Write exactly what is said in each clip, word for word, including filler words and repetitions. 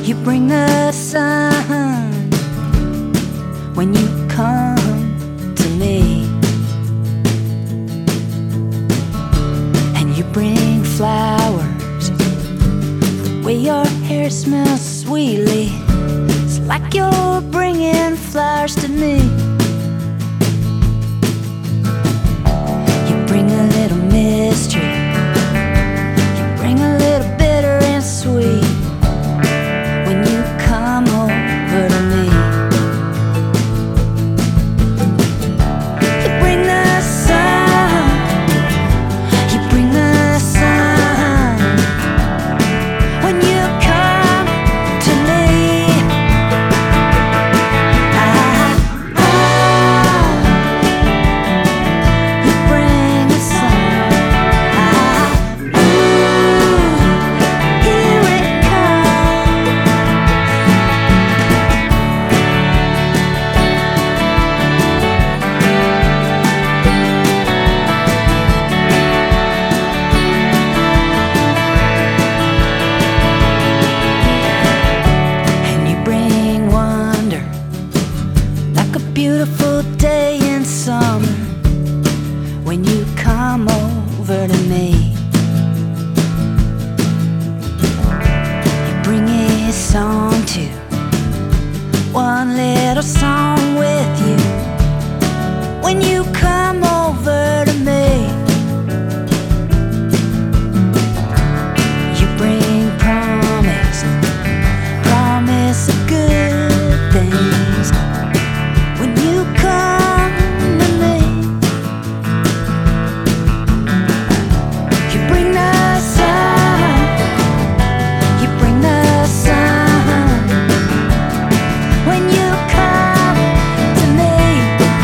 You bring the sun when you come to me, and you bring flowers. The way your hair smells sweetly, it's like you're bringing flowers to me. You bring a little mystery, you bring a little bitter and sweet when you come over to me. You bring the sun, you bring the sun when you come to me. Ah, ah, you bring the sun. Ah, ooh, here it comes. And you bring wonder, like a beautiful day in summer when you come over to me. You bring a song too, one little song with you when you come over to me. You bring promise, promise of good things when you come to me. You bring the sun, you bring the sun when you come to me.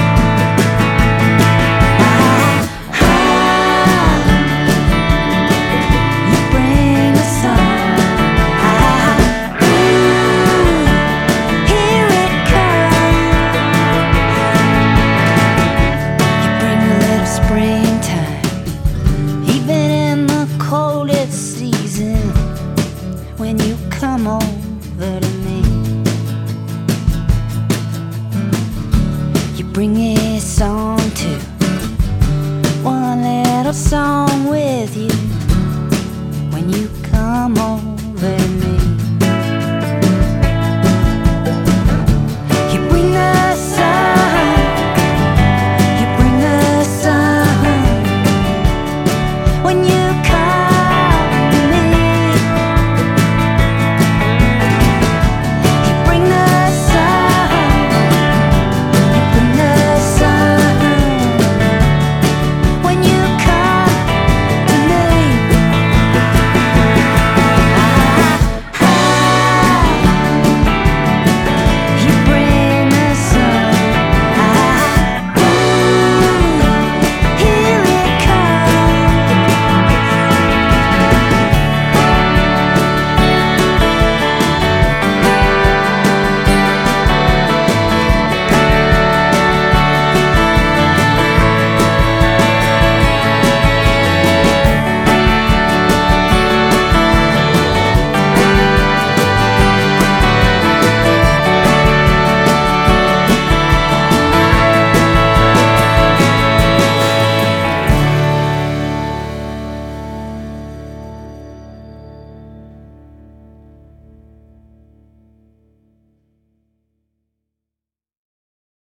Ah, ah, you bring the sun. Ah, ooh, here it comes. You bring a little springtime, even in the coldest season when you come over to me. You bring a song too, one little song with you when you come over